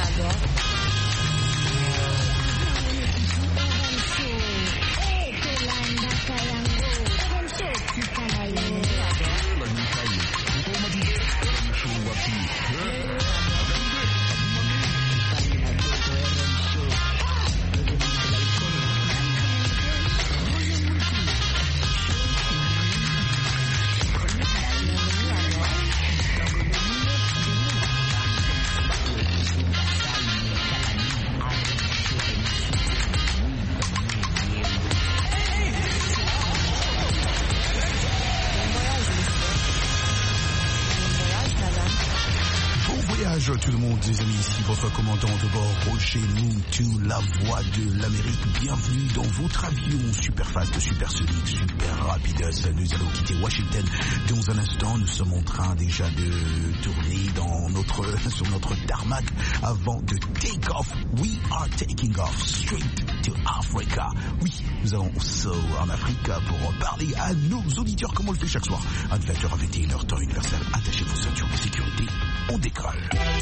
Tout le monde, les amis, ici votre commandant de bord, Roger Moutou, la voix de l'Amérique. Bienvenue dans votre avion super fast, super sonique, super rapide. Nous allons quitter Washington dans un instant. Nous sommes en train déjà de tourner sur notre tarmac avant de take off. We are taking off straight to Africa. Oui, nous allons en Afrique pour parler à nos auditeurs comme on le fait chaque soir. À 20h à 21h, temps universel. Attachez vos ceintures de sécurité. On décolle.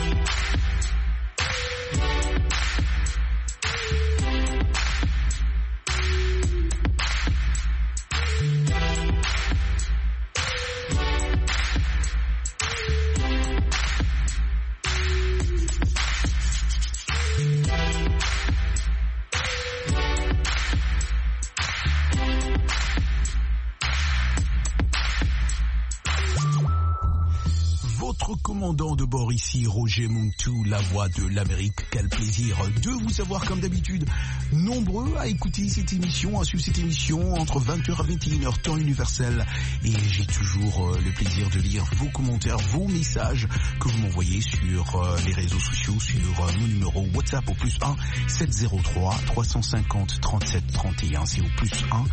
Commandant de bord ici, Roger Moutou, la voix de l'Amérique. Quel plaisir de vous avoir comme d'habitude nombreux à écouter cette émission, à suivre cette émission entre 20h à 21h, temps universel. Et j'ai toujours le plaisir de lire vos commentaires, vos messages que vous m'envoyez sur les réseaux sociaux, sur mon numéro WhatsApp au +1 703 350 37 31. C'est au +1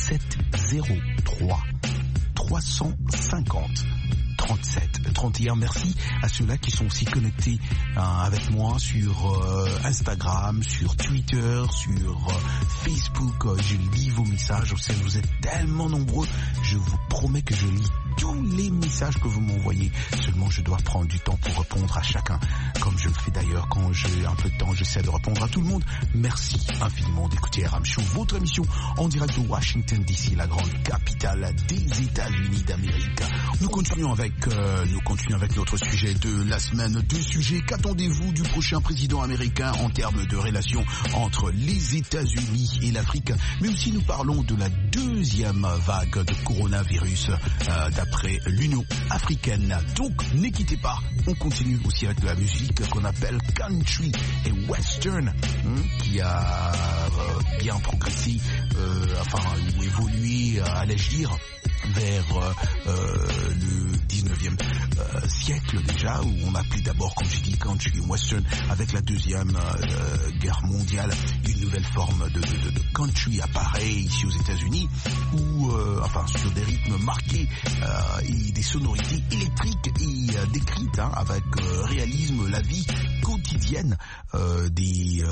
703 350 37 31. Merci à ceux-là qui sont aussi connectés avec moi sur Instagram, sur Twitter, sur Facebook. Je lis vos messages. Vous êtes tellement nombreux. Je vous promets que je lis tous les messages que vous m'envoyez. Seulement, je dois prendre du temps pour répondre à chacun. Comme je le fais d'ailleurs quand j'ai un peu de temps, j'essaie de répondre à tout le monde. Merci infiniment d'écouter RM Show, votre émission en direct de Washington DC, la grande capitale des États-Unis d'Amérique. Nous continuons avec notre sujet de la semaine. Deux sujets. Qu'attendez-vous du prochain président américain en termes de relations entre les États-Unis et l'Afrique? Mais aussi nous parlons de la deuxième vague de coronavirus d'après l'Union africaine. Donc ne quittez pas. On continue aussi avec de la musique qu'on appelle country et western, qui a bien progressé, ou évolué, allais-je dire, vers le 19e siècle déjà, où on appelait d'abord, comme j'ai dit, country western. Avec la deuxième guerre mondiale, une nouvelle forme de country apparaît ici aux États-Unis, où sur des rythmes marqués et des sonorités électriques et décrites avec réalisme la vie quotidienne des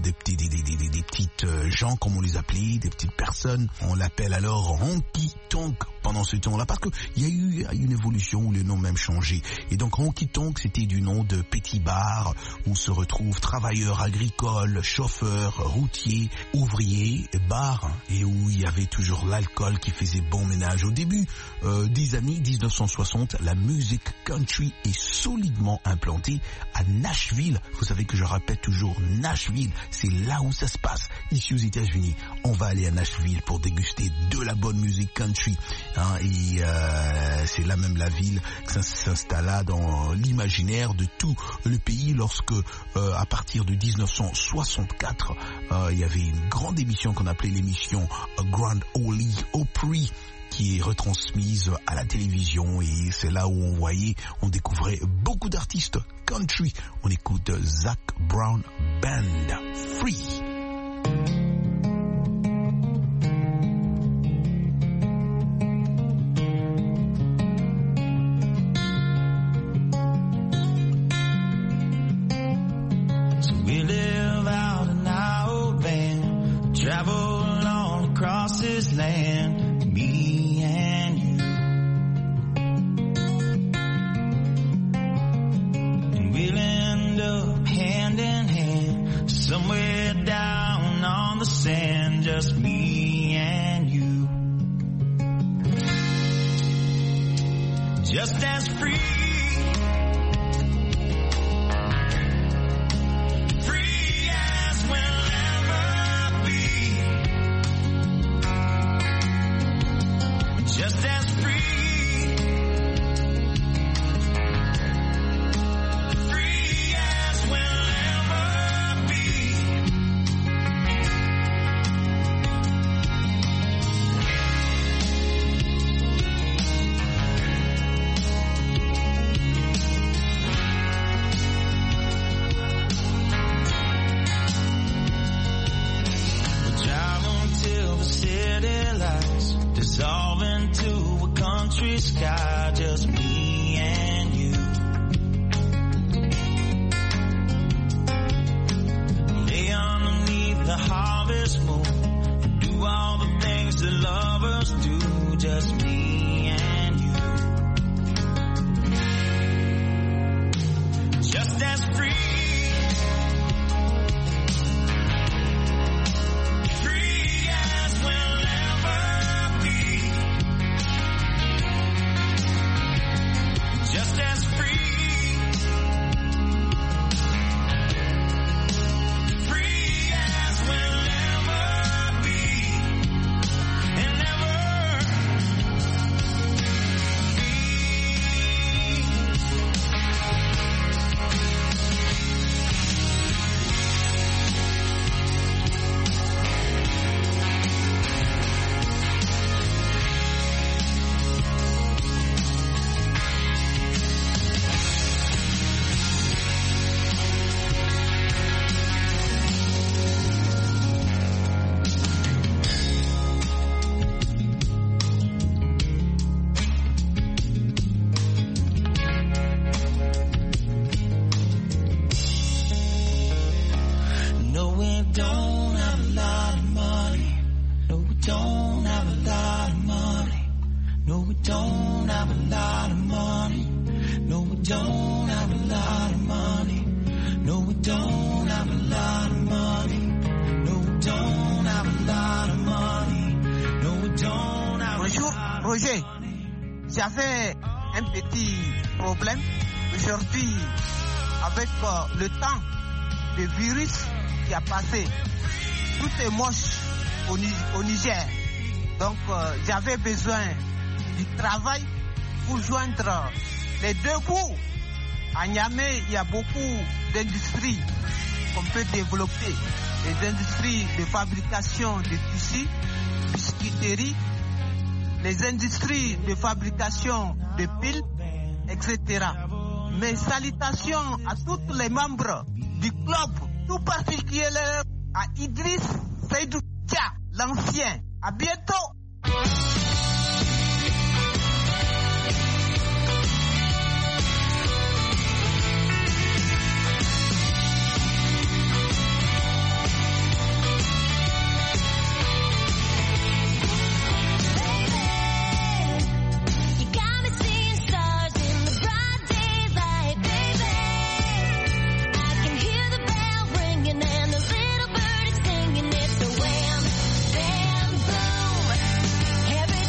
petites gens, comme on les appelait, des petites personnes. On l'appelle alors honky tonk pendant ce temps-là, parce qu'il y a eu une évolution où les noms même changé. Et donc honky tonk, c'était du nom de petits bars où se retrouvent travailleurs agricoles, chauffeurs, routiers, ouvriers, bars, et où il y avait toujours l'alcool qui faisait bon ménage. Au début des années 1960, la musique country est solidement implantée à Nashville. Vous savez que je répète toujours Nashville, c'est là où ça se passe. Ici aux États-Unis, on va aller à Nashville pour déguster de la bonne musique country. Et c'est là même la ville qui s'installa dans l'imaginaire de tout le pays lorsque, à partir de 1964, il y avait une grande émission qu'on appelait l'émission Grand Ole Opry, qui est retransmise à la télévision, et c'est là où on découvrait beaucoup d'artistes country. On écoute Zac Brown Band, Free. So we live out in our old van, travel all across this land, me and you. And we'll end up hand in as free. Free as we'll ever be. Just as free. Free as we'll ever be. Till the city lights dissolve into a country sky, just me and you. Lay underneath the harvest moon and do all the things that lovers do, just me and you. Just as free. Just as free. Free as we'll ever be. And never no, we don't have a lot of money. No, we don't have a lot of money. No, we don't have a lot of money. No, we don't have a lot of money. No, we don't have a lot of money. No, we don't have a lot of money. No, we don't have a Bonjour, lot of Roger. money. J'avais un petit problème aujourd'hui avec le temps, le virus qui a passé. Tout est moche au Niger. Donc j'avais besoin du travail pour joindre les deux bouts. À Niamey, il y a beaucoup d'industries qu'on peut développer. Les industries de fabrication de tissus, biscuiterie, les industries de fabrication de piles, etc. Mes salutations à tous les membres du club, tout particulièrement à Idriss Seydou Dia, l'ancien. À bientôt. Every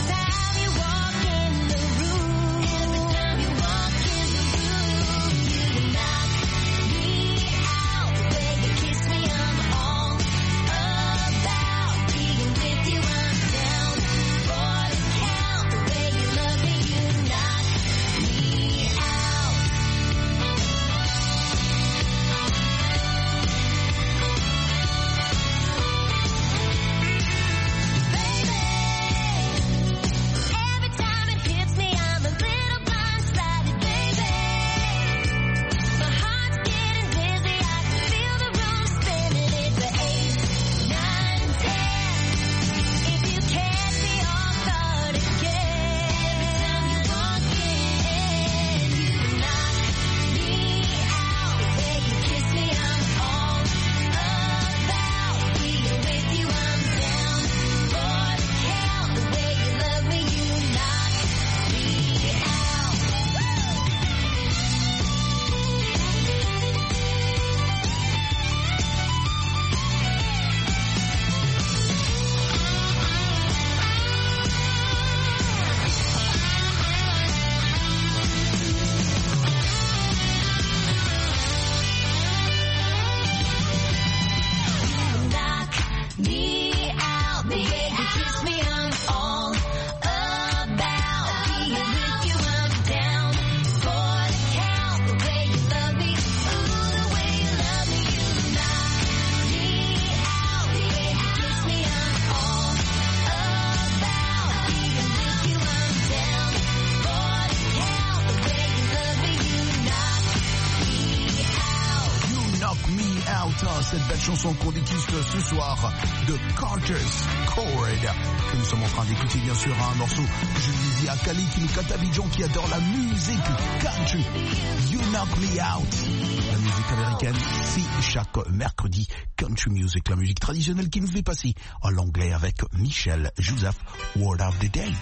Out, cette belle chanson qu'on déguste ce soir de Carter's Chord, que nous sommes en train d'écouter bien sûr un morceau, je lui dis à Kali qui nous cante Abidjan, qui adore la musique country, You Knock Me Out. La musique américaine, c'est chaque mercredi country music, la musique traditionnelle qui nous fait passer à l'anglais avec Michel Joseph, Word of the Day.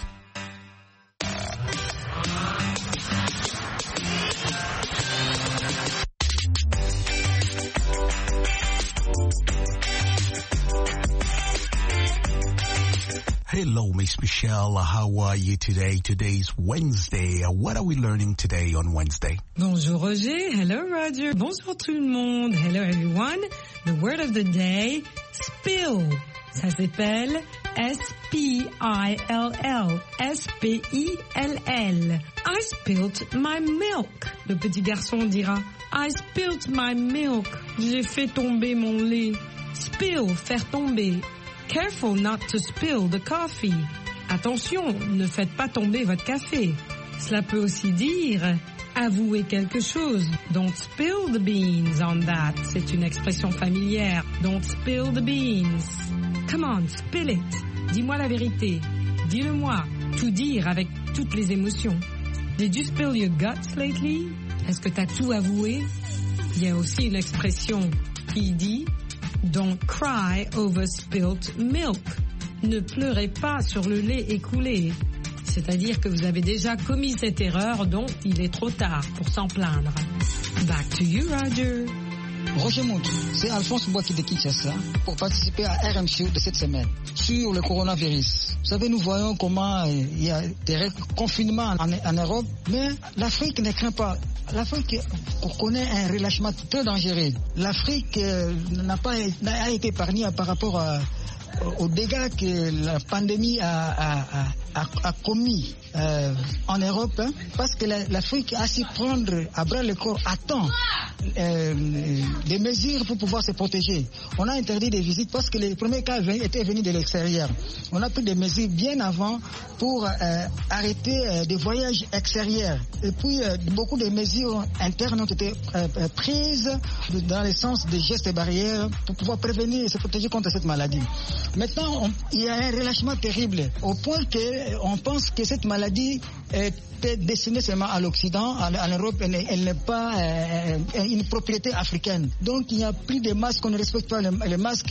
Hello, Miss Michelle. How are you today? Today's Wednesday. What are we learning today on Wednesday? Bonjour Roger. Hello Roger. Bonjour tout le monde. Hello everyone. The word of the day, spill. Ça s'appelle S-P-I-L-L. S-P-I-L-L. I spilt my milk. Le petit garçon dira, I spilt my milk. J'ai fait tomber mon lait. Spill, faire tomber. Careful not to spill the coffee. Attention, ne faites pas tomber votre café. Cela peut aussi dire avouer quelque chose. Don't spill the beans on that. C'est une expression familière. Don't spill the beans. Come on, spill it. Dis-moi la vérité. Dis-le-moi. Tout dire avec toutes les émotions. Did you spill your guts lately? Est-ce que t'as tout avoué? Il y a aussi une expression qui dit Don't cry over spilt milk. Ne pleurez pas sur le lait écoulé. C'est-à-dire que vous avez déjà commis cette erreur, donc il est trop tard pour s'en plaindre. Back to you, Roger. Roger Montou, c'est Alphonse Boaki de Kinshasa pour participer à RMC de cette semaine sur le coronavirus. Vous savez, nous voyons comment il y a des confinements en Europe, mais l'Afrique ne craint pas. L'Afrique connaît un relâchement très dangereux. L'Afrique n'a été épargnée par rapport aux dégâts que la pandémie a commis en Europe, parce que l'Afrique a su prendre à bras le corps à temps des mesures pour pouvoir se protéger. On a interdit des visites parce que les premiers cas étaient venus de l'extérieur. On a pris des mesures bien avant pour arrêter des voyages extérieurs. Et puis beaucoup de mesures internes ont été prises dans le sens des gestes barrières pour pouvoir prévenir et se protéger contre cette maladie. Maintenant, il y a un relâchement terrible au point qu'on pense que cette maladie était destinée seulement à l'Occident. En Europe, elle n'est pas une propriété africaine. Donc, il n'y a plus de masques, on ne respecte pas les masques,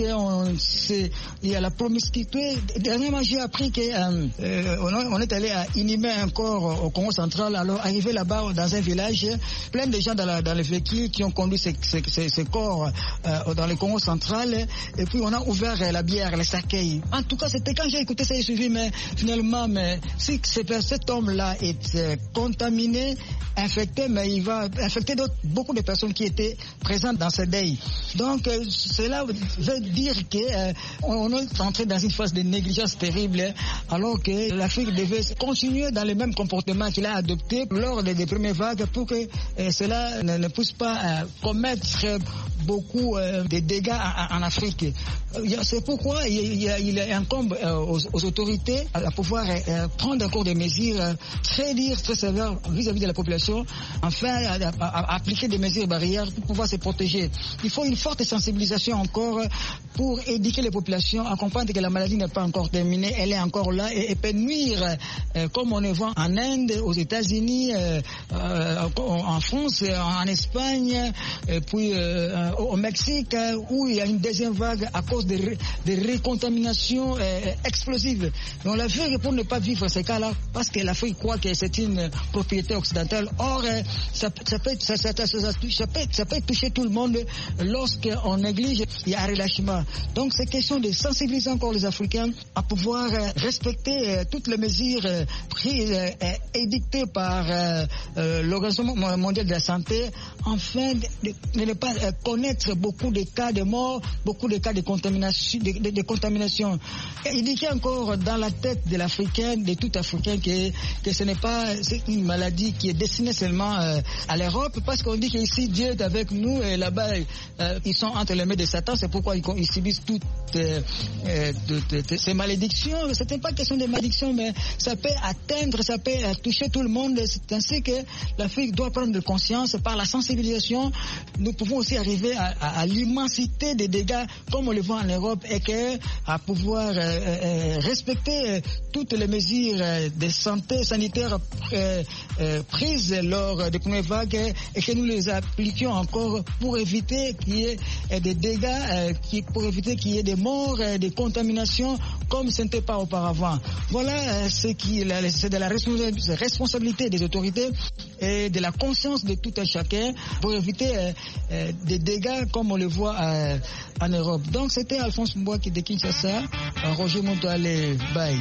il y a la promiscuité. Dernièrement, j'ai appris qu'on est allé inhumer un corps au Congo central. Alors, arrivé là-bas, dans un village, plein de gens dans les véhicules qui ont conduit ces corps dans le Congo central. Et puis, on a ouvert la bière, les sakeis. En tout cas, c'était quand j'ai écouté ça, j'ai suivi, mais finalement, si cet homme-là est contaminé, infecté, mais il va infecter beaucoup de personnes qui étaient présentes dans ce deuil. Donc, cela veut dire qu'on est entré dans une phase de négligence terrible, alors que l'Afrique devait continuer dans le même comportement qu'il a adopté lors des premières vagues pour que cela ne puisse pas commettre beaucoup de dégâts en Afrique. C'est pourquoi il incombe aux autorités à pouvoir prendre encore des mesures très sévères vis-à-vis de la population, enfin à appliquer des mesures barrières pour pouvoir se protéger. Il faut une forte sensibilisation encore pour éduquer les populations à comprendre que la maladie n'est pas encore terminée, elle est encore là et peut nuire, comme on le voit en Inde, aux États-Unis, en France, en Espagne, et puis au Mexique, où il y a une deuxième vague à cause des recontaminations explosives. Donc la vie pour ne pas vivre ces cas-là, parce que l'Afrique croit que c'est une propriété occidentale. Or, ça peut toucher tout le monde lorsqu'on néglige, il y a un relâchement. Donc c'est question de sensibiliser encore les Africains à pouvoir respecter toutes les mesures prises et dictées par l'Organisation mondiale de la santé, afin de ne pas connaître beaucoup de cas de mort, beaucoup de cas de contamination, de de contamination. Il dit qu'il y a encore dans la tête de l'Africain, de tout Africain, que ce n'est pas une maladie qui est destinée seulement à l'Europe, parce qu'on dit qu'ici Dieu est avec nous et là-bas ils sont entre les mains de Satan, c'est pourquoi ils subissent toutes ces malédictions. Ce n'est pas question de malédiction, mais ça peut atteindre, ça peut toucher tout le monde. C'est ainsi que l'Afrique doit prendre conscience par la sensibilisation. Nous pouvons aussi arriver à l'immensité des dégâts comme on le voit en Europe et à pouvoir respecter toutes les mesures de santé sanitaire prises lors des premières vagues et que nous les appliquions encore pour éviter qu'il y ait des dégâts, pour éviter qu'il y ait des morts, des contaminations comme ce n'était pas auparavant. Voilà c'est de la responsabilité des autorités et de la conscience de tout un chacun pour éviter des dégâts comme on le voit en Europe. Donc c'était Alphonse Mbouaki de Kinshasa, Roger Montale, bye.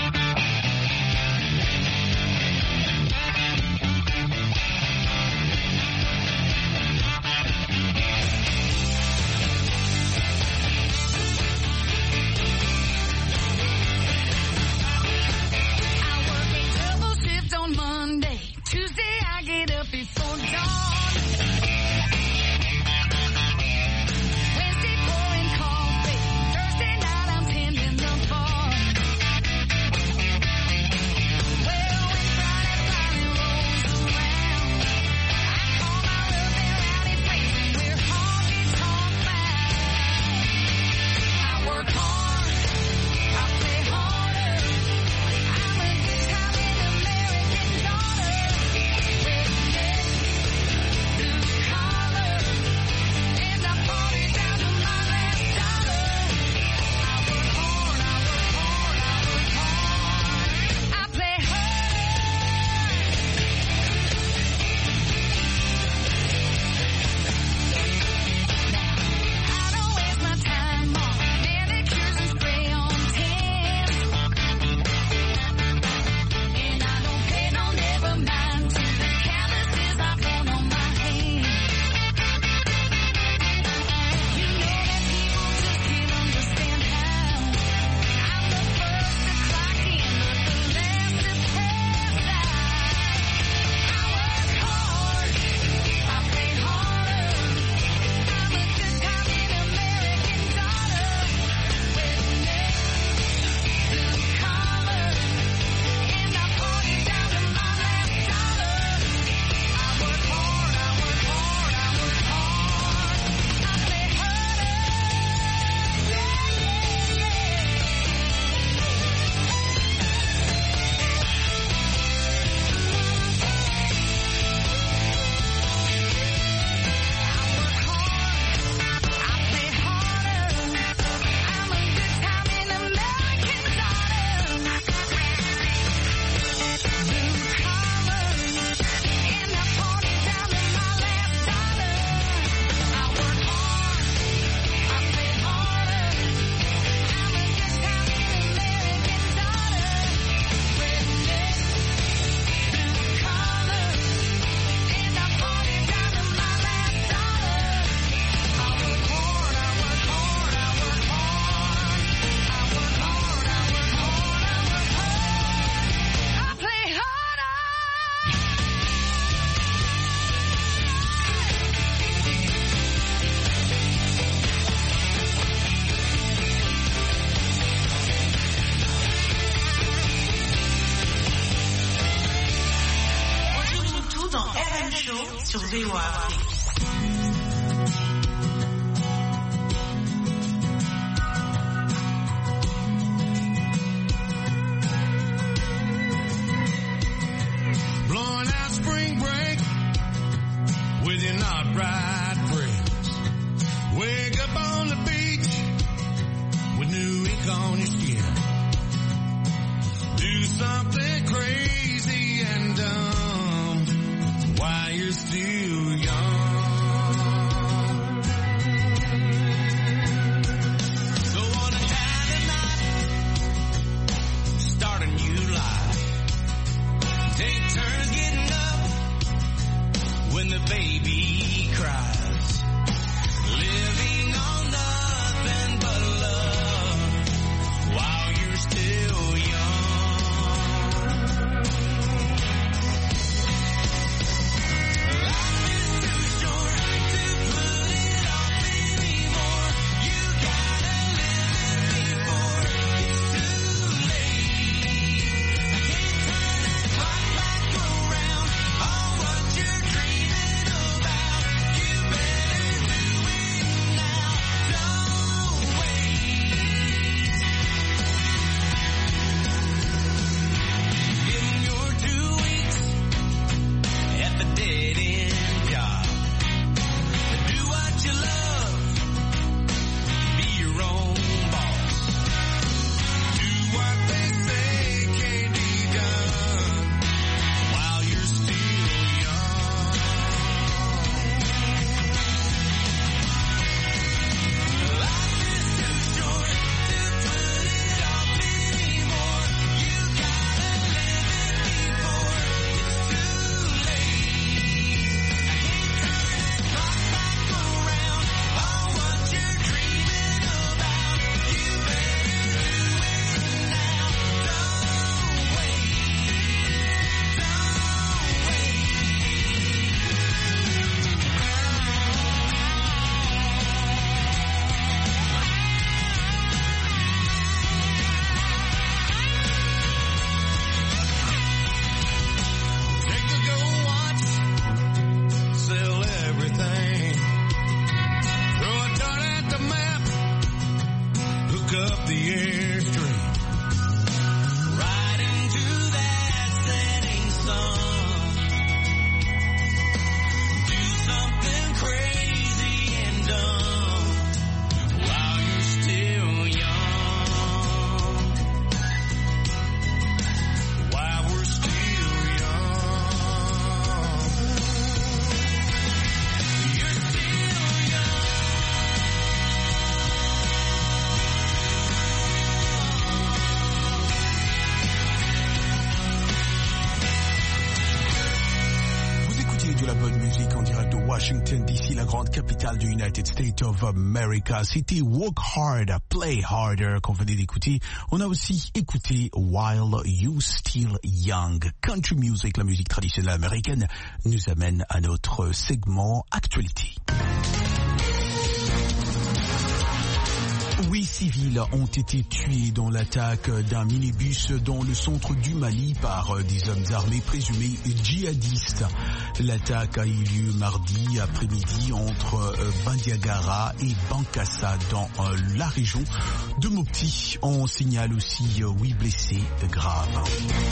sur VOA Afrique. Blowing out spring break with your not right friends. Wake up on the beach with new ink on your skin. Do something crazy and dumb while you're still young. up the airstream, right into that setting sun. Do something crazy and dumb while you're still young. While we're still young. You're still young. Vous écoutez de la bonne musique en direct de Washington DC, la grande capitale du United States of America. C'était Work Hard, Play Harder qu'on venait d'écouter. On a aussi écouté While You Still Young. Country music, la musique traditionnelle américaine, nous amène à notre segment actualité. 8 civils ont été tués dans l'attaque d'un minibus dans le centre du Mali par des hommes armés présumés djihadistes. L'attaque a eu lieu mardi après-midi entre Bandiagara et Bankassa dans la région de Mopti. On signale aussi 8 blessés graves.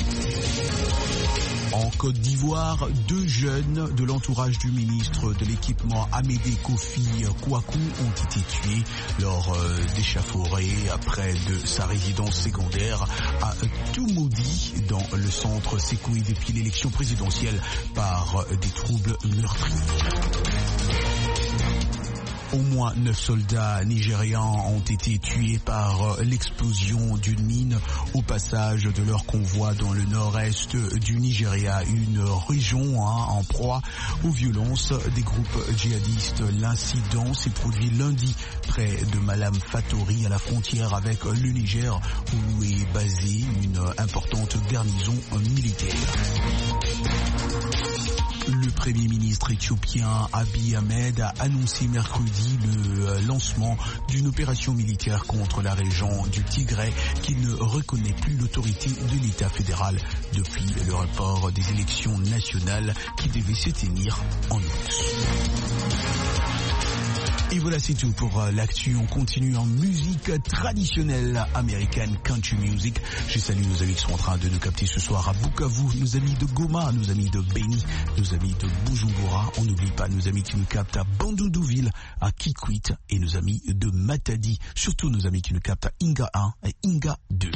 En Côte d'Ivoire, 2 jeunes de l'entourage du ministre de l'équipement Amédée Kofi Kouakou ont été tués lors d'échauffourées près de sa résidence secondaire à Toumoudi dans le centre secoué depuis l'élection présidentielle par des troubles meurtriers. Au moins 9 soldats nigérians ont été tués par l'explosion d'une mine au passage de leur convoi dans le nord-est du Nigeria, une région en proie aux violences des groupes djihadistes. L'incident s'est produit lundi près de Malam Fatori à la frontière avec le Niger où est basée une importante garnison militaire. Le Premier ministre éthiopien Abiy Ahmed a annoncé mercredi le lancement d'une opération militaire contre la région du Tigray qu'il ne reconnaît plus l'autorité de l'État fédéral depuis le report des élections nationales qui devaient se tenir en août. Et voilà, c'est tout pour l'actu. On continue en musique traditionnelle américaine, country music. Je salue nos amis qui sont en train de nous capter ce soir à Bukavu, nos amis de Goma, nos amis de Beni, nos amis de Bujumbura. On n'oublie pas nos amis qui nous captent à Bandundouville, à Kikwit et nos amis de Matadi. Surtout nos amis qui nous captent à Inga 1 et Inga 2.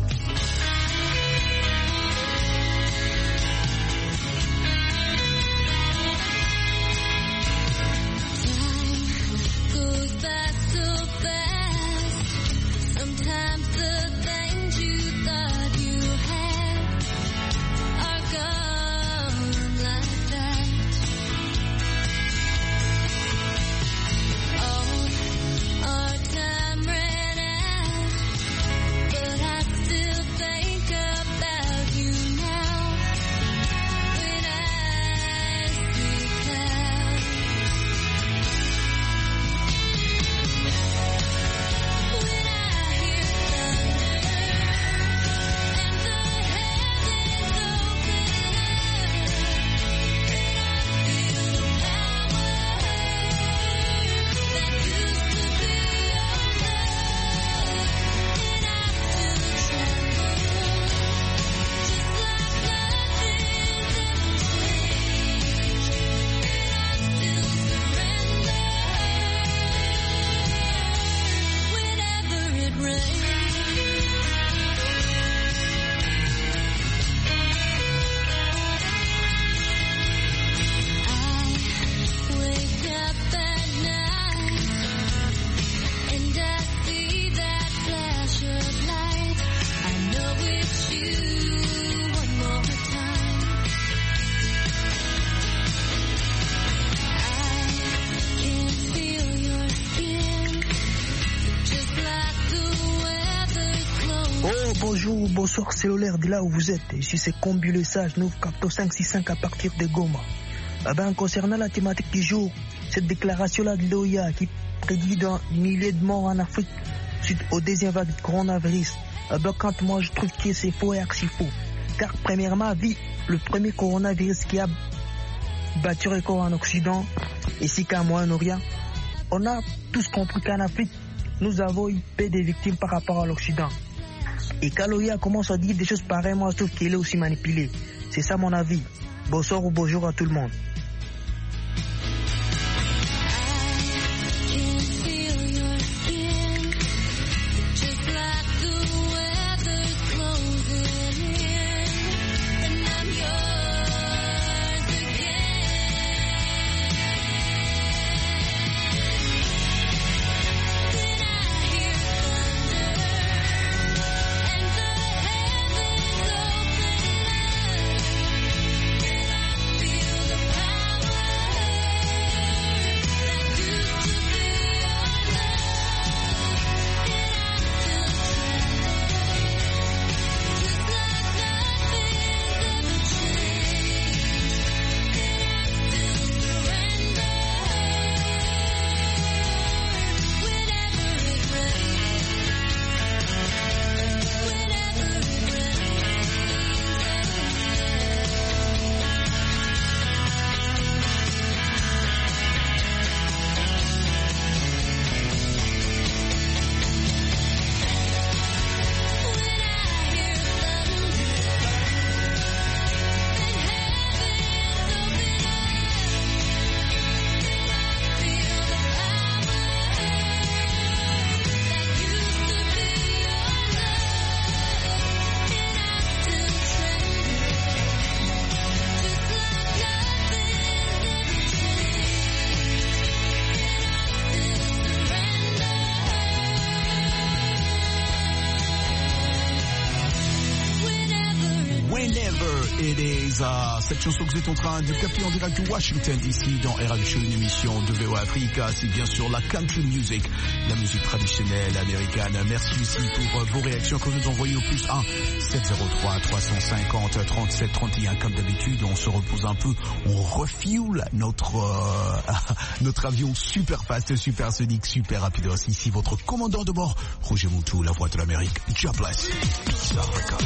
Bonjour, bonsoir, c'est Lolaire de là où vous êtes. Je suis ce Combuleux Sage, nous captons 565 à partir de Goma. Concernant la thématique du jour, cette déclaration-là de l'OIA qui prédit d'un millier de morts en Afrique suite au deuxième vague du coronavirus, quand moi je trouve que c'est faux et archi faux. Car premièrement, vu le premier coronavirus qui a battu record en Occident, ici qu'à Moyen-Orient, on a tous compris qu'en Afrique, nous avons eu peu de victimes par rapport à l'Occident. Et quand l'OIA commence à dire des choses pareilles, moi je trouve qu'il est aussi manipulé. C'est ça mon avis. Bonsoir ou bonjour à tout le monde. Cette chanson que vous êtes en train de capter en direct de Washington DC dans RAW Show, une émission de VOA Africa, c'est bien sûr la country music, la musique traditionnelle américaine. Merci aussi pour vos réactions que vous nous envoyez au plus 1 703 350 37 31. Comme d'habitude, on se repose un peu, on refuel notre avion super fast, super sonique, super rapide. Ici votre commandant de bord, Roger Moutou, la voix de l'Amérique. God bless. Peace Africa.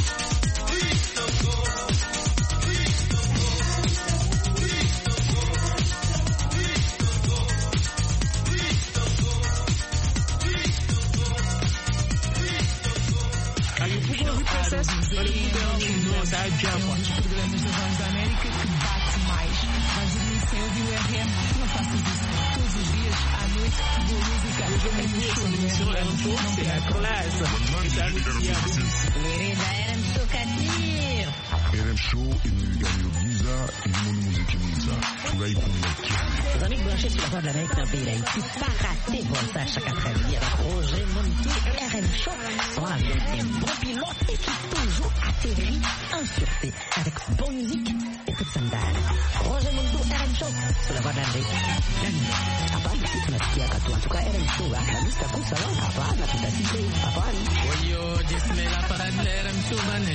RM Show imeganya visa ilimo muziki mwiza tunaikumbia les amis branchés sur la voix de l'Amérique dans le pays d'Haïti, pas rater Voltage chaque après-midi avec Roger Montou, RM Show, sont avec un bon pilote et qui toujours atterrit en sûreté avec bonne musique et toute sandale. Roger Montou, RM Show, sur la voix de l'Amérique. La nuit, à part ici, on a ce qu'il y a en tout cas RM Show, la nuit c'est comme ça, à part la toute la cité, à part lui. Oyo, disme la parade de RM Show, mané.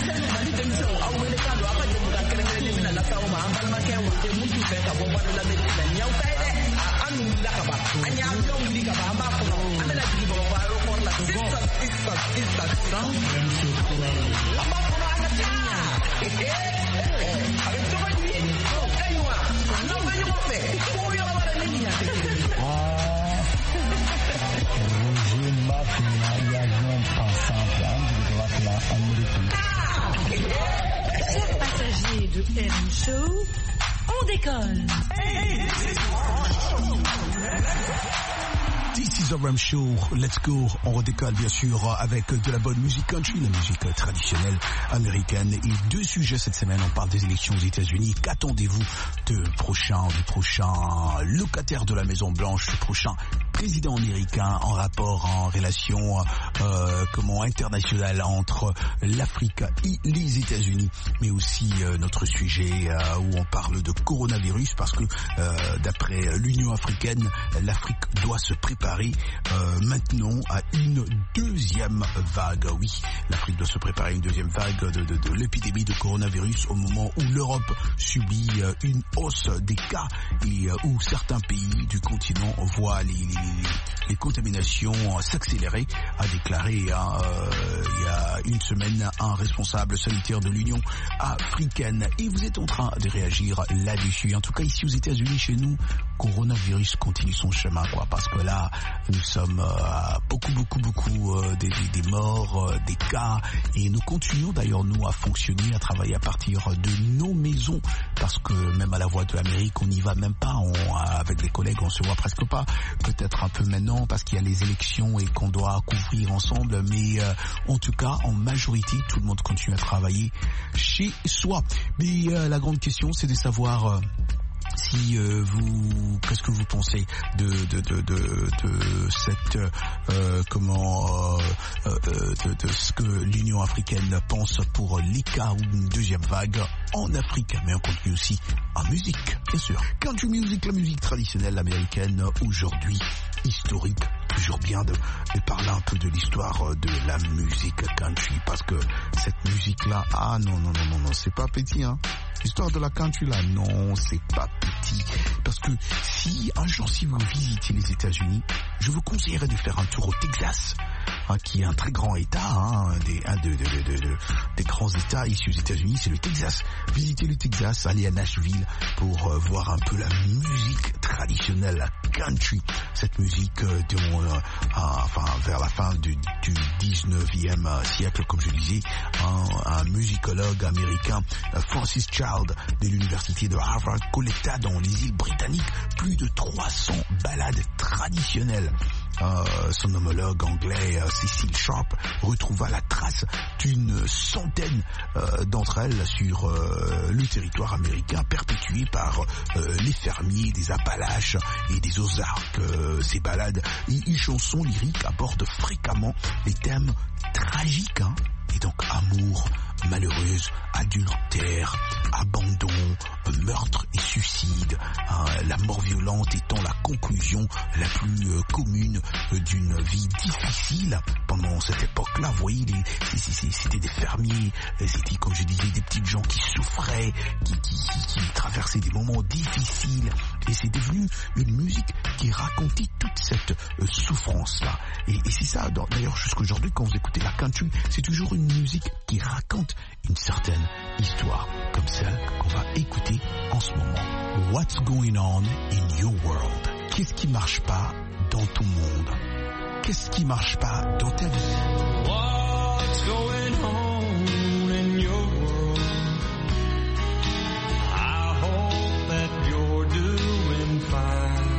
Chers passagers de RM Show, on décolle. This is a RM Show, let's go. On redécolle bien sûr avec de la bonne musique country, la musique traditionnelle américaine. Et deux sujets cette semaine, on parle des élections aux États-Unis. Qu'attendez-vous du prochain locataire de la Maison Blanche, du prochain président américain en rapport, en relation internationale entre l'Afrique et les États-Unis, mais aussi notre sujet où on parle de coronavirus parce que d'après l'Union africaine, l'Afrique doit se préparer maintenant à une deuxième vague. Oui, l'Afrique doit se préparer à une deuxième vague de l'épidémie de coronavirus au moment où l'Europe subit une hausse des cas et où certains pays du continent voient les contaminations s'accélérer, a déclaré il y a une semaine un responsable sanitaire de l'Union africaine. Et vous êtes en train de réagir là-dessus. En tout cas, ici aux États-Unis, chez nous, coronavirus continue son chemin, quoi. Parce que là, nous sommes beaucoup des morts, des cas. Et nous continuons d'ailleurs, nous, à fonctionner, à travailler à partir de nos maisons. Parce que même à la Voix de l'Amérique, on n'y va même pas. Avec les collègues, on se voit presque pas. Peut-être un peu maintenant parce qu'il y a les élections et qu'on doit couvrir ensemble. Mais en tout cas, en majorité, tout le monde continue à travailler chez soi. Mais la grande question, c'est de savoir... si qu'est-ce que vous pensez de cette de ce que l'Union africaine pense pour les cas ou une deuxième vague en Afrique, mais on continue aussi en musique, bien sûr. Country music, la musique traditionnelle américaine aujourd'hui, historique. Toujours bien de parler un peu de l'histoire de la musique country, parce que cette musique-là, non, c'est pas petit, hein. L'histoire de la country, là, non, c'est pas petit. Parce que si un jour, si vous visitez les États-Unis, je vous conseillerais de faire un tour au Texas, qui est un très grand État, des grands États ici aux États-Unis, c'est le Texas. Visitez le Texas, allez à Nashville pour voir un peu la musique traditionnelle, la country. Cette musique vers la fin du 19e siècle, comme je disais, un musicologue américain, Francis Child, de l'université de Harvard, collecta dans les îles britanniques plus de 300 ballades traditionnelles. Son homologue anglais, Cecil Sharp, retrouva la trace d'une centaine d'entre elles sur le territoire américain, perpétuées par les fermiers des Appalaches et des Ozarks. Ces ballades et chansons lyriques abordent fréquemment les thèmes tragiques, et donc amour, malheureuse, adultère, abandon, meurtre et suicide, la mort violente étant la conclusion la plus commune d'une vie difficile pendant cette époque-là. Vous voyez, c'était des fermiers, c'était, comme je disais, des petites gens qui souffraient, qui traversaient des moments difficiles, et c'est devenu une musique qui racontait toute cette souffrance-là. Et c'est ça, d'ailleurs, jusqu'aujourd'hui, quand vous écoutez la country, c'est toujours une musique qui raconte une certaine histoire, comme celle qu'on va écouter en ce moment. What's going on in your world? Qu'est-ce qui marche pas dans ton monde? Qu'est-ce qui marche pas dans ta vie? What's going on in your world? I hope that you're doing fine.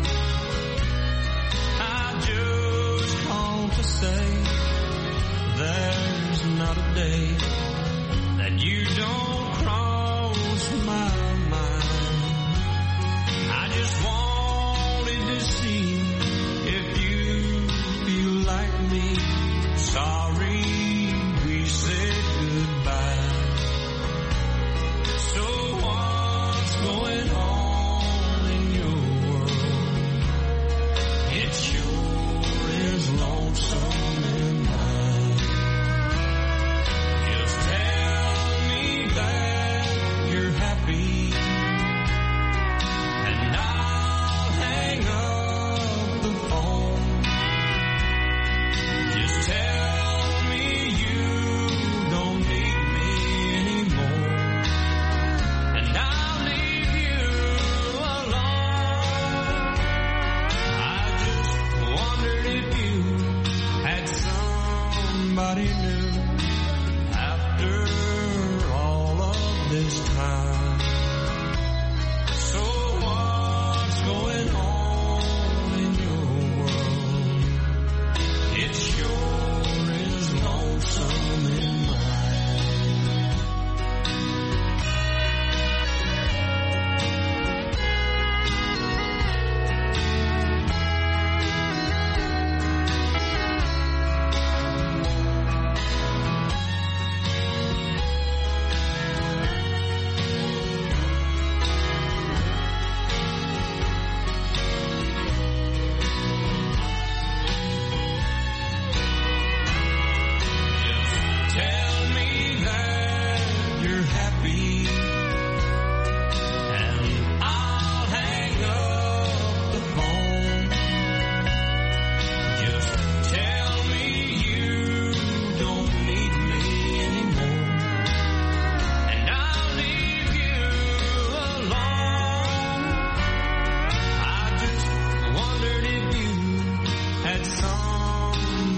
I just called to say there's not a day that you don't cross my mind. I just wanted to see if you feel like me. Sorry we said goodbye. So what's going on in your world? It sure is lonesome in mine. Just tell me that you're happy, and I'll hang up the phone. Just tell me you don't need me anymore, and I'll leave you alone. I just wondered if you had somebody new after all of this time. So what's going on in your world? It sure is lonesome in mine.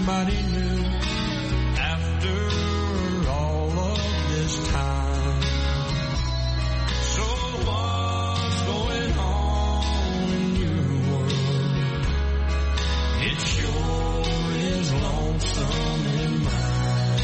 somebody new after all of this time. So what's going on in your world? It sure is lonesome in mine.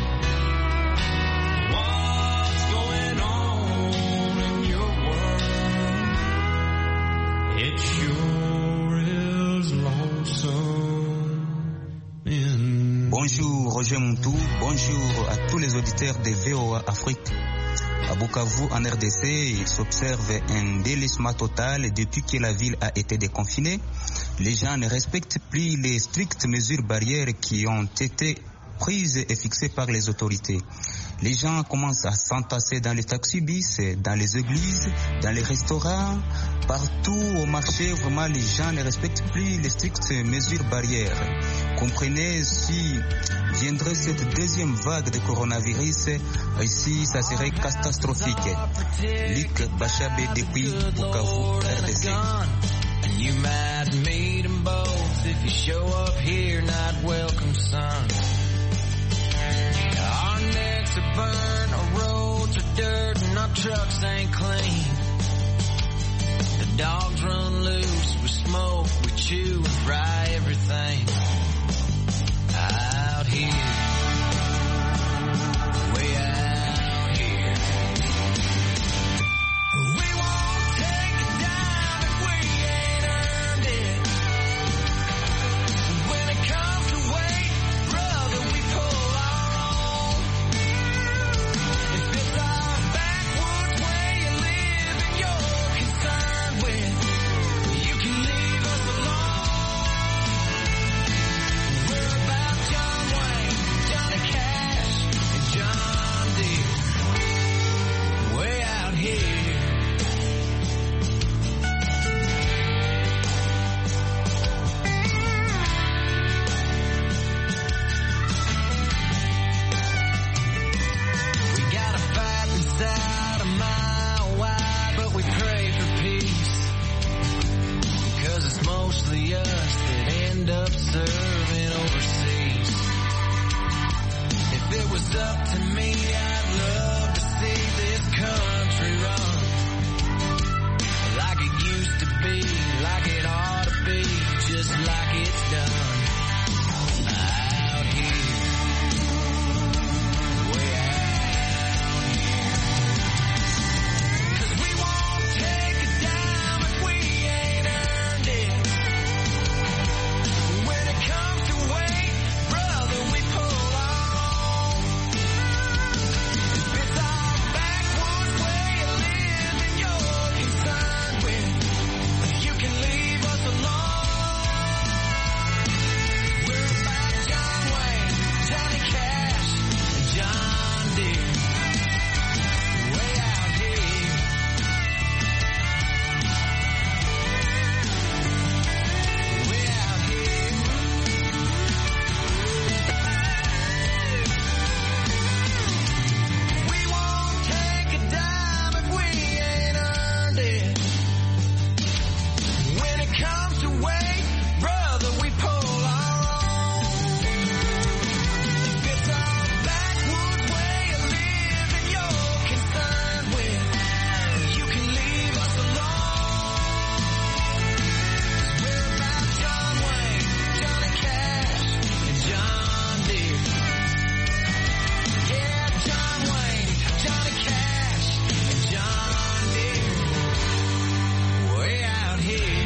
What's going on in your world? It sure is lonesome in mine. Bonjour Roger Montou, bonjour à tous les auditeurs de VOA Afrique. À Bukavu, en RDC, il s'observe un délestement total depuis que la ville a été déconfinée. Les gens ne respectent plus les strictes mesures barrières qui ont été prises et fixées par les autorités. Les gens commencent à s'entasser dans les taxis-bis, dans les églises, dans les restaurants, partout au marché. Vraiment, les gens ne respectent plus les strictes mesures barrières. Comprenez, si viendrait cette deuxième vague de coronavirus, ici, ça serait catastrophique. Luc Bachabé depuis Bukavu, RDC. You might meet them both if you show up here, not welcome, son. Our necks are burned, our roads are dirt, and our trucks ain't clean. The dogs run loose, we smoke, we chew and fry everything. Out here, way out here. We won't take it down if we ain't earned it. When it comes to weight, brother, we pull our own. If it's our backwoods way of living you're concerned with, you can leave us alone. We're about John Wayne, Johnny Cash, and John Deere. Way out here. We got a fight inside a mile wide, but we pray for peace. Cause it's mostly us that end up serving overseas. If it was up to me, I'd love to see this country run like it used to be, like it ought to be, just like it's done. Out here, way out here. 'Cause we won't take it down if we ain't earned it. When it comes to weight, brother, we pull our own. If it's our backwoods way of living you're concerned with, you can leave us alone. We're about John Wayne, Johnny Cash, and John Deere. Way out here. Way out here. We won't take a dime if we ain't earned it. When it comes to weight, brother, we pull our own. If it's our backwoods way of living you're concerned with, you can leave us alone. 'Cause we're about John Wayne, Johnny Cash, and John Deere. Yeah, John Wayne, Johnny Cash, and John Deere. Way out here.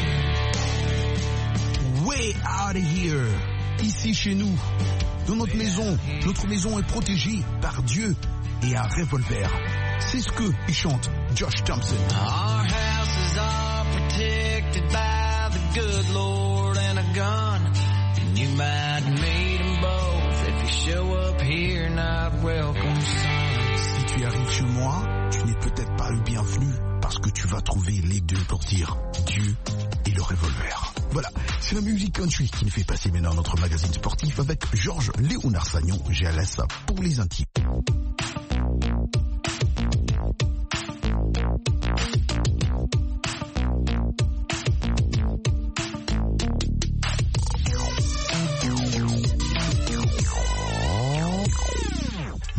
Way out of here. Ici chez nous, dans notre maison est protégée par Dieu et un revolver. C'est ce que il chante Josh Thompson. Our houses are protected by the good Lord and a gun. And you might meet them both if you show up here not welcome, son. Si tu arrives chez moi, tu n'es peut-être pas le bienvenu parce que tu vas trouver les deux pour dire Dieu et le revolver. Voilà, c'est la musique country qui nous fait passer maintenant notre magazine sportif avec Georges Léonard Sagnon, GLS pour les intimes.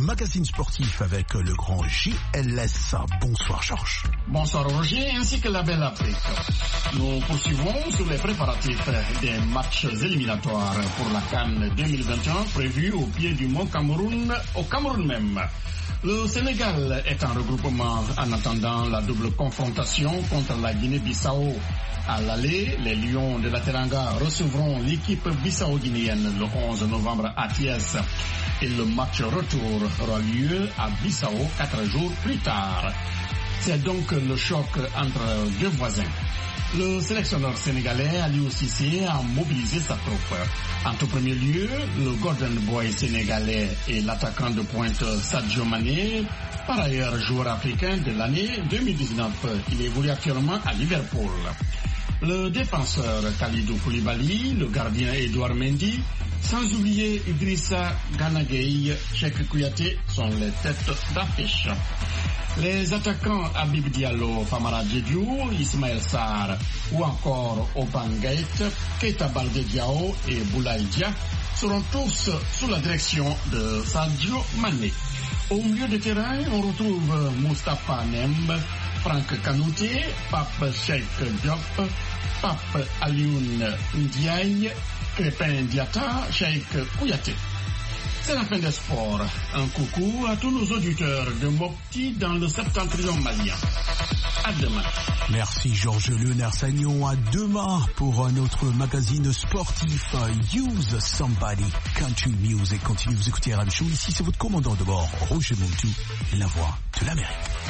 magazine sportif avec le grand JLS. Bonsoir Georges. Bonsoir Roger, ainsi que la belle Afrique. Nous poursuivons sur les préparatifs des matchs éliminatoires pour la CAN 2021 prévus au pied du mont Cameroun, au Cameroun même. Le Sénégal est en regroupement en attendant la double confrontation contre la Guinée-Bissau. À l'aller, les Lions de la Teranga recevront l'équipe bissau-guinéenne le 11 novembre à Thiès. Et le match retour aura lieu à Bissau 4 jours plus tard. C'est donc le choc entre deux voisins. Le sélectionneur sénégalais Aliou Cissé a mobilisé sa troupe. En tout premier lieu, le Golden Boy sénégalais et l'attaquant de pointe Sadio Mané, par ailleurs joueur africain de l'année 2019. Il évolue actuellement à Liverpool. Le défenseur Kalidou Koulibaly, le gardien Edouard Mendy, sans oublier Idrissa Gana Gueye, Cheikh Kouyaté sont les têtes d'affiche. Les attaquants Habib Diallo, Famara Diédhiou, Ismaël Sarr ou encore Oban Gaït, Keita Baldé Diao et Boulaye Dia seront tous sous la direction de Sadio Mané. Au milieu de terrain, on retrouve Moustapha Nemb, Franck Kanouté, Pape Cheikh Diop, Pape Alioune Ndiaye, Crépin Diatta, Cheikh Kouyaté. C'est la fin des sports. Un coucou à tous nos auditeurs de Mopti dans le septentrion malien. À demain. Merci Georges Léonard Sagnon. À demain pour un autre magazine sportif. Use Somebody Country Music. Continuez vous écouter RM Show. Ici c'est votre commandant de bord, Roger Montou, la voix de l'Amérique.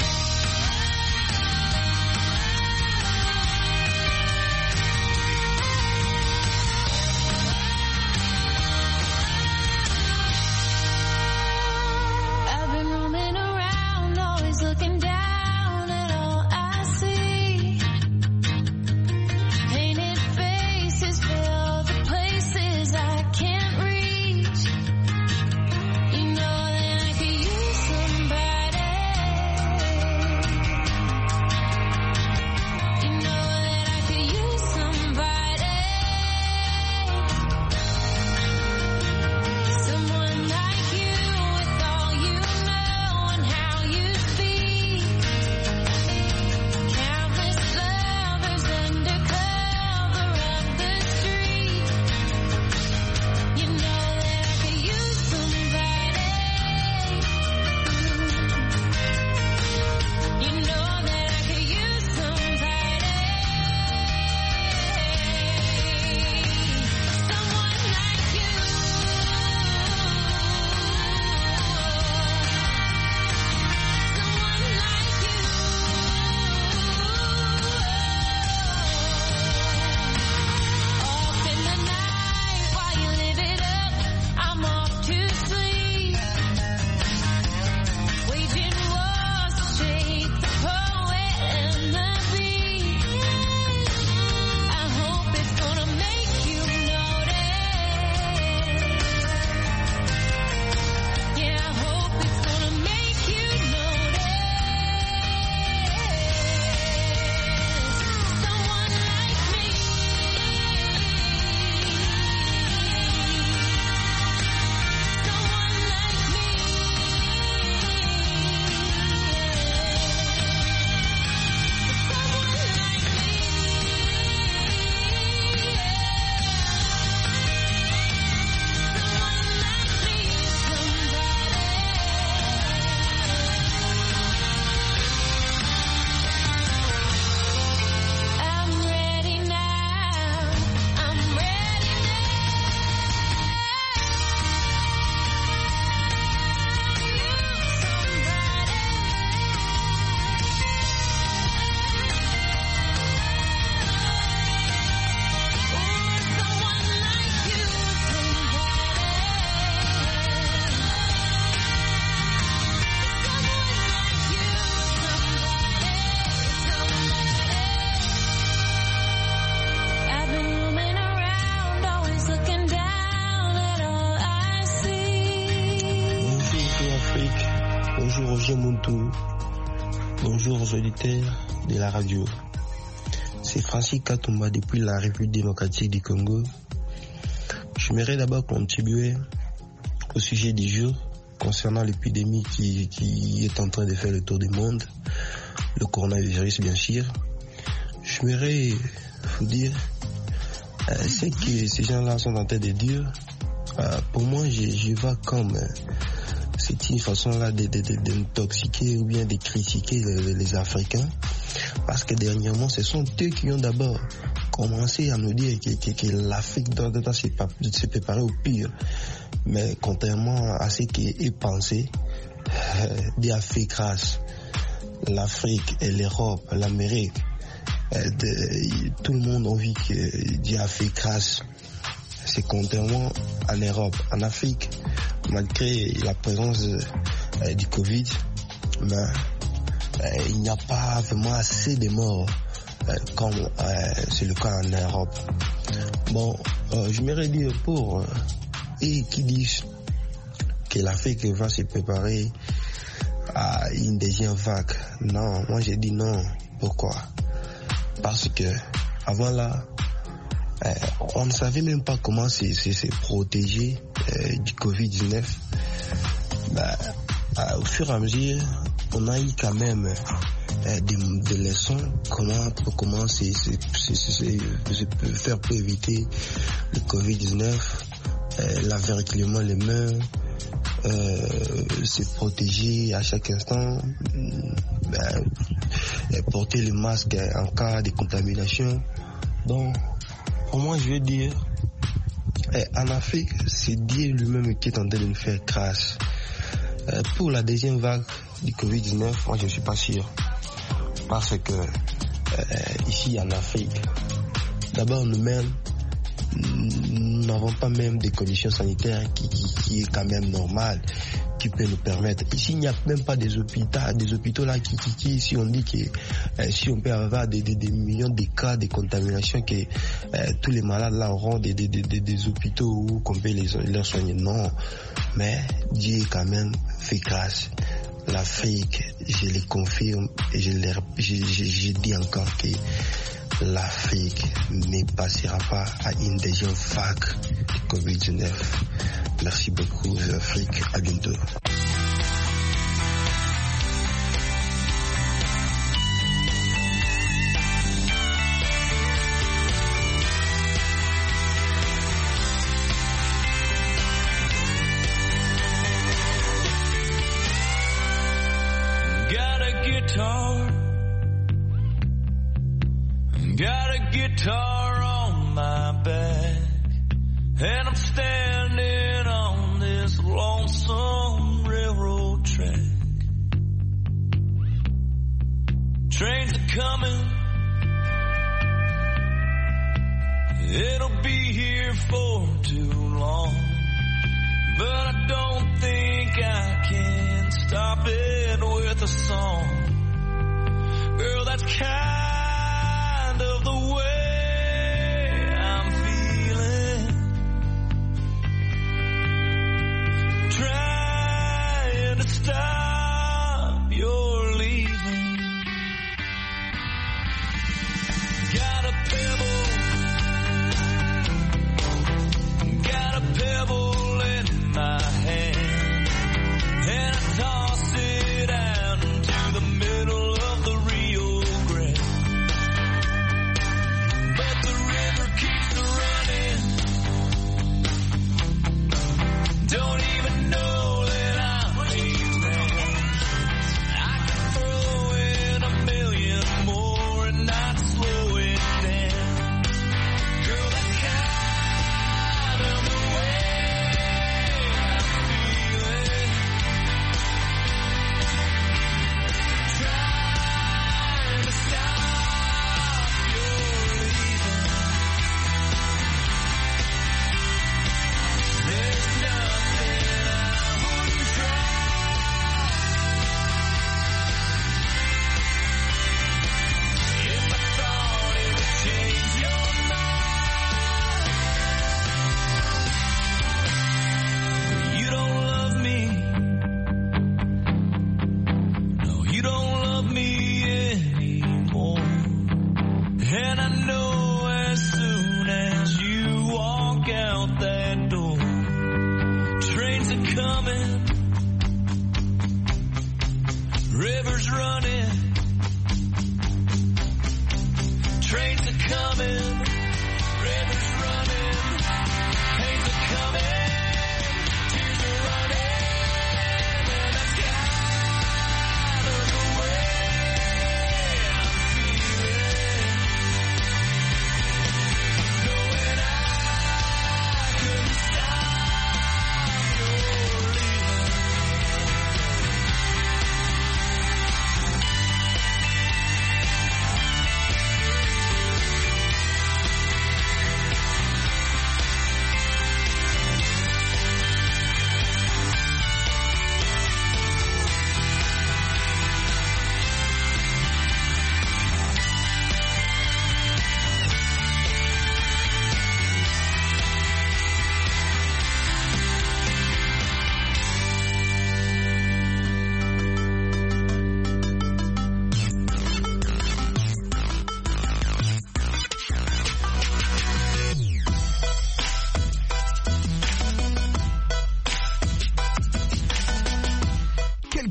Bonjour aux auditeurs de la radio. C'est Francis Katumba depuis la République démocratique du Congo. J'aimerais d'abord contribuer au sujet du jour concernant l'épidémie qui est en train de faire le tour du monde, le coronavirus bien sûr. J'aimerais vous dire ce que ces gens-là sont en train de dire. Pour moi, je vois comme c'est une façon là d'intoxiquer ou bien de critiquer les Africains, parce que dernièrement, ce sont eux qui ont d'abord commencé à nous dire que l'Afrique doit se préparer au pire. Mais contrairement à ce qui est pensé, d'Afrique race, l'Afrique et l'Europe, l'Amérique, tout le monde a envie que d'Afrique race. C'est contrairement en Europe. En Afrique, malgré la présence du Covid, il n'y a pas vraiment assez de morts comme c'est le cas en Europe. Bon, j'aimerais dire pour eux qui disent que l'Afrique va se préparer à une deuxième vague. Non, moi j'ai dit non. Pourquoi? Parce que avant là, on ne savait même pas comment se protéger du Covid-19. Au fur et à mesure, on a eu quand même des leçons, comment se faire pour éviter le Covid-19, laver régulièrement les mains, se protéger à chaque instant, porter le masque en cas de contamination. Donc, pour moi, je veux dire, en Afrique, c'est Dieu lui-même qui est en train de nous faire grâce. Pour la deuxième vague du Covid-19, moi, je ne suis pas sûr. Parce que ici en Afrique, d'abord nous-mêmes, nous n'avons pas même des conditions sanitaires qui est quand même normales, qui peut nous permettre. Ici, il n'y a même pas des hôpitaux là qui si on dit que si on peut avoir des millions de cas de contamination, que tous les malades là auront des hôpitaux où qu'on peut les soigner. Non, mais Dieu quand même fait grâce. L'Afrique, je le confirme et je dis encore que l'Afrique ne passera pas à une deuxième vague de Covid-19. Merci beaucoup, Afrique. À bientôt. Got a guitar on my back, and I'm standing on this lonesome railroad track. Trains are coming, it'll be here for too long, but I don't think I can stop it with a song. Girl, that's kind of the way I'm feeling, trying to stop your leaving. Got a pebble in my hand, and I toss it out into the middle of the Rio Grande. But the river keeps running, don't even know that I'm leaving. I can throw in a million more and not slow it down. Girl, that's kind of the way I'm feeling, trying to stop your leaving. There's nothing I wouldn't try if I thought it would change your mind. You don't love me. No, you don't love me anymore. And I know as soon as you walk out that door, trains are coming,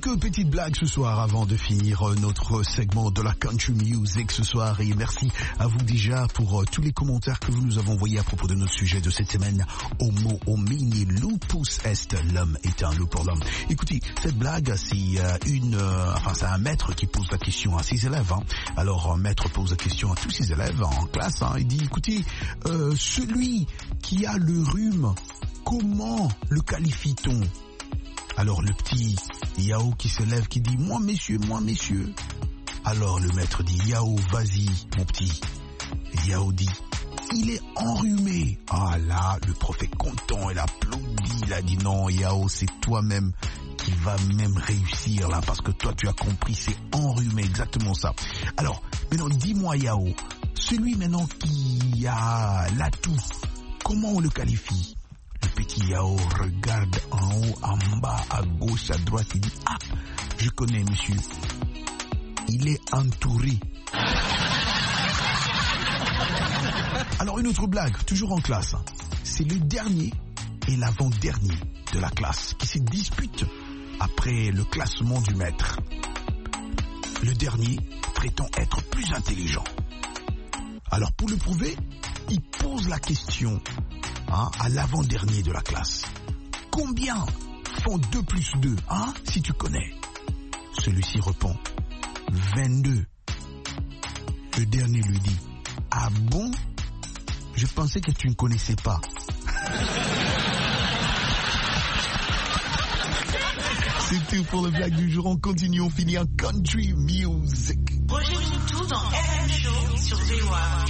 Quelques petites blagues ce soir avant de finir notre segment de la country music ce soir. Et merci à vous déjà pour tous les commentaires que vous nous avez envoyés à propos de notre sujet de cette semaine. Homo homini lupus est, l'homme est un loup pour l'homme. Écoutez, cette blague, c'est c'est un maître qui pose la question à ses élèves. Alors, un maître pose la question à tous ses élèves en classe. Il dit, écoutez, celui qui a le rhume, comment le qualifie-t-on? Alors le petit Yao qui se lève, qui dit, moi messieurs. Alors le maître dit, Yao, vas-y mon petit. Yao dit, il est enrhumé. Ah là, le prof est content, il applaudit, il a dit, non Yao, c'est toi-même qui va même réussir là, parce que toi tu as compris, c'est enrhumé, exactement ça. Alors, maintenant dis-moi Yao, celui maintenant qui a l'atout, comment on le qualifie? Le petit Yao regarde en haut, en bas, à gauche, à droite, il dit, ah, je connais monsieur, il est entouré. Alors une autre blague, toujours en classe, c'est le dernier et l'avant-dernier de la classe qui se disputent après le classement du maître. Le dernier prétend être plus intelligent. Alors pour le prouver, il pose la question à l'avant-dernier de la classe. Combien font 2 plus 2, si tu connais? Celui-ci répond, 22. Le dernier lui dit, ah bon? Je pensais que tu ne connaissais pas. C'est tout pour le blague du jour. On continue, on finit en country music. Rejoignez tout dans RM Show sur VOA.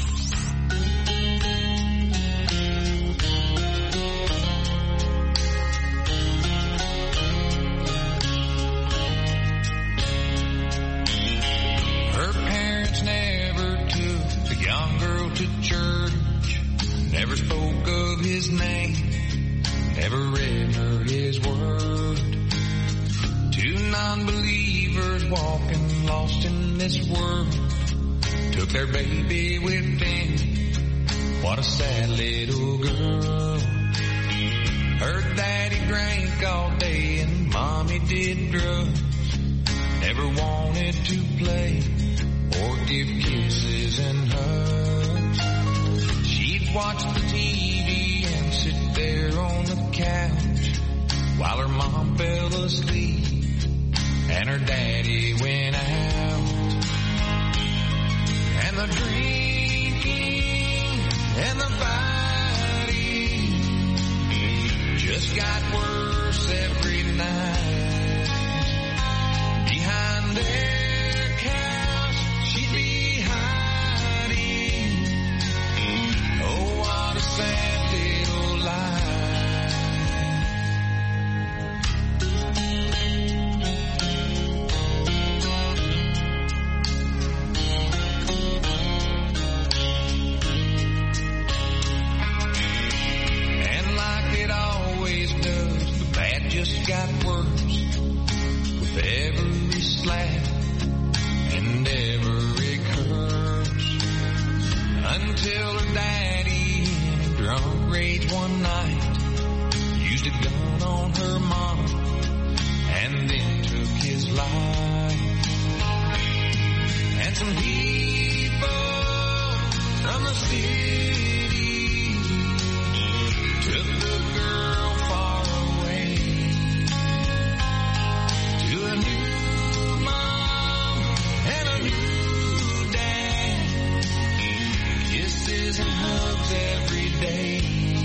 Her parents never took the young girl to church, never spoke of his name, never read her his word. Two non-believers walking lost in this world took their baby with them. What a sad little girl. Her daddy drank all day and mommy did drugs. Never wanted to play or give kisses and hugs. She'd watch the TV and sit there on the couch while her mom fell asleep and her daddy went out. And the drinking and the fighting just got worse every night. Behind their couch she'd be hiding. Oh, what a sad little life. Just got worse with every slap and every curse, until her daddy in a drunk rage one night used a gun on her mom and then took his life. And some people from the city took the girl far away to a new mom and a new dad, kisses and hugs every day.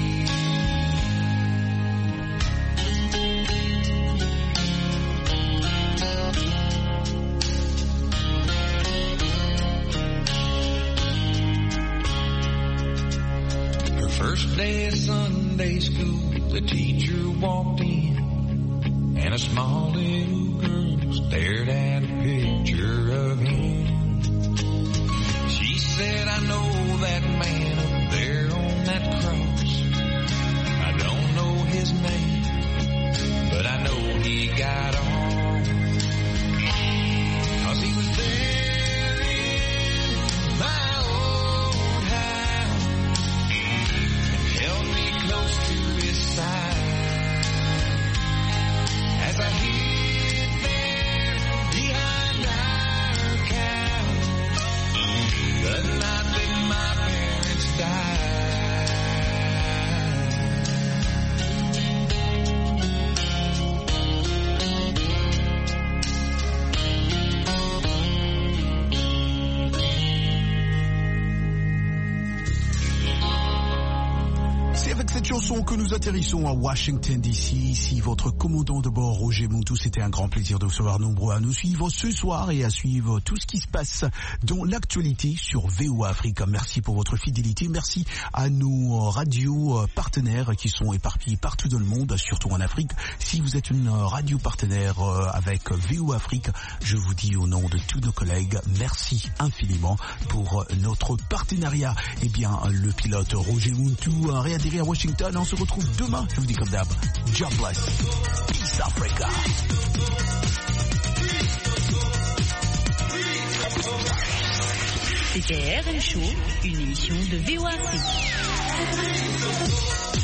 Her first day of Sunday school, the teacher walked in and a small little girl stared at a picture of him. She said, I know that man up there on that cross. I don't know his name, but I know he got off. 'Cause he was there in my old house and held me close to his side as I hid there chanson que nous atterrissons à Washington DC. Ici, votre commandant de bord, Roger Montou. C'était un grand plaisir de vous savoir nombreux à nous suivre ce soir et à suivre tout ce qui se passe dans l'actualité sur VOA Afrique. Merci pour votre fidélité. Merci à nos radios partenaires qui sont éparpillés partout dans le monde, surtout en Afrique. Si vous êtes une radio partenaire avec VOA Afrique, je vous dis au nom de tous nos collègues, merci infiniment pour notre partenariat. Eh bien, le pilote Roger Montou a réatterri à Washington. On se retrouve demain, je vous dis comme d'hab. God bless. East Africa. C'était RM Show, une émission de VOA Afrique.